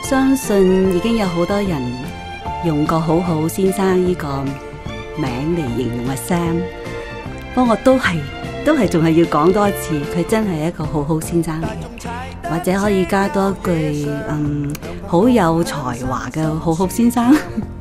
相信已經有好多人用過好好先生呢個名嚟形容阿 Sam， 不過我都係仲係要講多一次，佢真係一個好好先生嚟嘅，或者可以加多句好有才華嘅好好先生。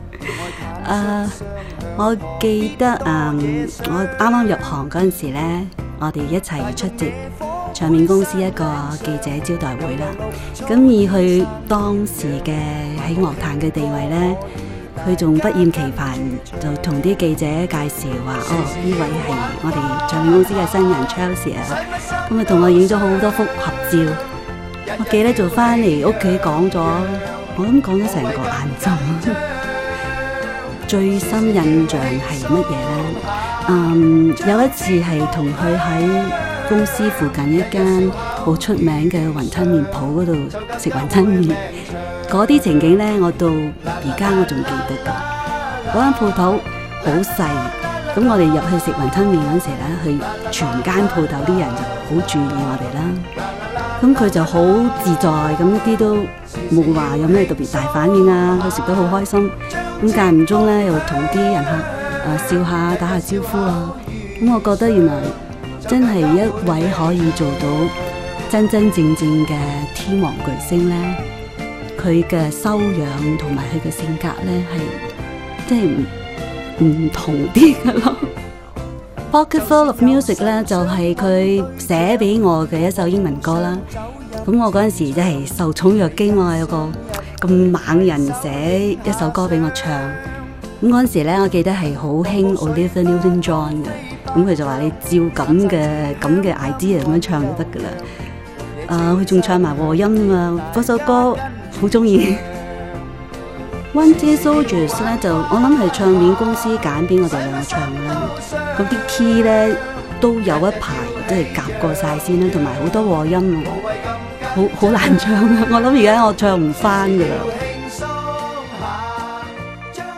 我記得我啱啱入行嗰陣時咧，我哋一齊出席唱片公司一個記者招待會啦。咁以佢當時嘅喺樂壇嘅地位咧，佢仲不厭其煩就同啲記者介紹話：呢位係我哋唱片公司嘅新人 Chelsea 啊。咁啊同我影咗好多幅合照。我記得就翻嚟屋企講咗，我諗講咗成個晏晝。最深印象係乜嘢呢？有一次係同佢喺公司附近一間好出名嘅雲吞麵鋪嗰度食雲吞麵，嗰啲情景呢，我到而家我仲記得㗎。嗰間鋪頭好細，咁我哋入去食雲吞麵嗰時呢，佢全間鋪頭啲人就好注意我哋啦。咁佢就好自在，咁一啲都冇話有咩特別大反應啊，佢食得好開心。咁間唔中咧，又同啲人客笑下打下招呼啊。咁我覺得原來真係一位可以做到真真正正嘅天王巨星咧，佢嘅修養同埋佢嘅性格咧係即係唔同啲噶咯。Pocket Full of Music 咧就係佢寫俾我嘅一首英文歌啦。咁我嗰陣時真係受寵若驚，我有個咁猛人寫一首歌俾我唱。咁嗰陣時咧，我記得係好興 Olivia Newton-John 嘅。咁佢就話你照咁嘅 idea 咁樣唱就得噶啦。佢仲唱埋和音啊嘛，嗰首歌好中意。One Tin Soldiers 咧就我諗係唱片公司揀俾我哋兩個唱啦。咁啲 key 咧都有一排即係夾過晒先啦，同埋好多和音，好難唱啊！我諗而家我唱唔翻噶啦。